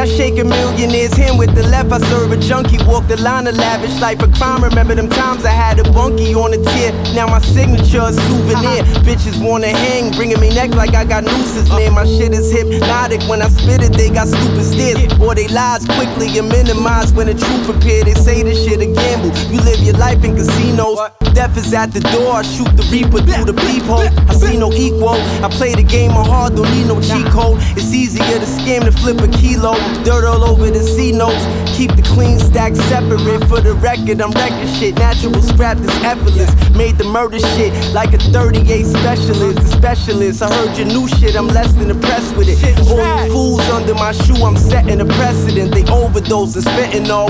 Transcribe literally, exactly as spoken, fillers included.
I shake a millionaire's hand with the left. I serve a junkie, walk the line of lavish life of crime. Remember them times I had a bunkie on a tier. Now my signature a souvenir. Bitches wanna hang, bringing me neck like I got nooses near. My shit is hypnotic. When I spit it, they got stupid stares. Or they lies quickly and minimize when the truth appear. They say this shit a gamble. You live your life in casinos. Death is at the door. I shoot the reaper through the peephole. I see no equal. I play the game on hard, don't need no cheat code. It's easier to scam than flip a kilo. Dirt all over the C notes. Keep the clean stack separate. For the record, I'm wrecking shit. Natural scrap is effortless. Made the murder shit like a thirty-eight specialist. The specialist, I heard your new shit, I'm less than impressed with it. All you fools under my shoe, I'm setting a precedent. They overdose and spitting all